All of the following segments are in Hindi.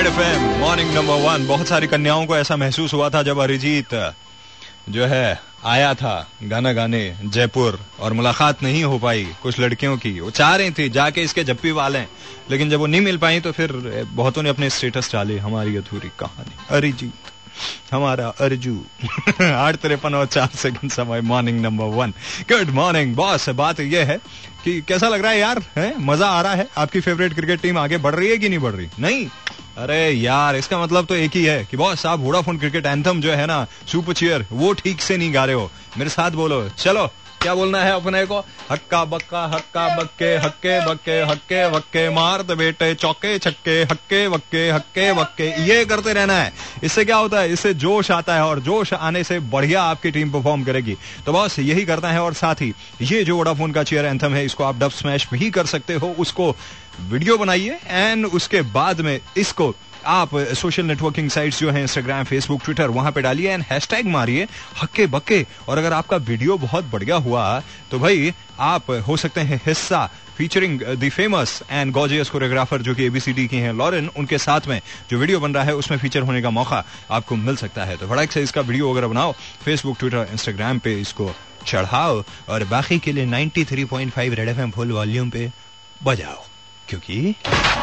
Red FM morning number 1। बहुत सारी कन्याओं को ऐसा महसूस हुआ था जब अरिजीत जो है आया था गाना गाने जयपुर, और मुलाकात नहीं हो पाई कुछ लड़कियों की। वो चाह रही थी जाके इसके जप्पी वाले, लेकिन जब वो नहीं मिल पाई तो फिर बहुतों ने अपने स्टेटस डाले, हमारी अधूरी कहानी अरिजीत हमारा अर्जू। 8:53 और 4 सेकंड समय, morning number 1। Good morning boss. बात यह है कि कैसा लग रहा है यार, है मजा आ रहा है? आपकी फेवरेट क्रिकेट टीम आगे बढ़ रही है कि नहीं बढ़ रही? नहीं, अरे यार इसका मतलब तो एक ही है कि बॉस आप वोडाफोन क्रिकेट एंथम जो है ना, सुपर चीयर, वो ठीक से नहीं गा रहे हो। मेरे साथ बोलो, चलो क्या बोलना है अपने को? हक्का बक्का हक्का बक्के हक्के बक्के हक्के बक्के मार दे बेटे चौके छक्के हक्के बक्के ये करते रहना है। इससे क्या होता है? इससे जोश आता है, और जोश आने से बढ़िया आपकी टीम परफॉर्म करेगी। तो बस यही करना है। और साथ ही ये जो वोडाफोन का चीयर एंथम है, इसको आप डब स्मैश भी कर सकते हो। उसको वीडियो बनाइए एंड उसके बाद में इसको आप सोशल नेटवर्किंग साइट्स जो हैं, इंस्टाग्राम, फेसबुक, ट्विटर, वहां पे डालिए एंड हैशटैग मारिए हक्के बक्के। और अगर आपका वीडियो बहुत बढ़िया हुआ तो भाई आप हो सकते हैं हिस्सा featuring the famous and gorgeous choreographer जो कि एबीसीडी की हैं लॉरेन, उनके साथ में जो वीडियो बन रहा है उसमें फीचर होने का मौका आपको मिल सकता है। तो फटाक से इसका वीडियो वगैरह बनाओ, फेसबुक, ट्विटर, इंस्टाग्राम पे इसको चढ़ाओ, और बाकी के लिए 93.5 रेड एफएम फुल वॉल्यूम पे बजाओ, क्योंकि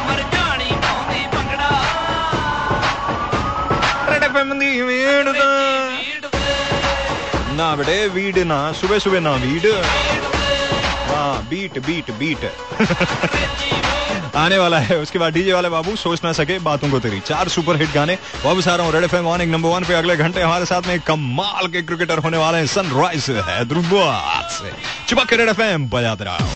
ना बेटे वीड ना, सुबह सुबह ना वीड, हाँ बीट बीट बीट। आने वाला है उसके बाद डीजे वाले बाबू सोच ना सके बातों को तेरी। 4 सुपर हिट गाने वापस आ रहा हूँ रेड एफएम मॉर्निंग नंबर 1 पे। अगले घंटे हमारे साथ में कमाल के क्रिकेटर होने वाले हैं। सनराइज हैदराबाद से चिपक के रेड एफएम बजाते रहो।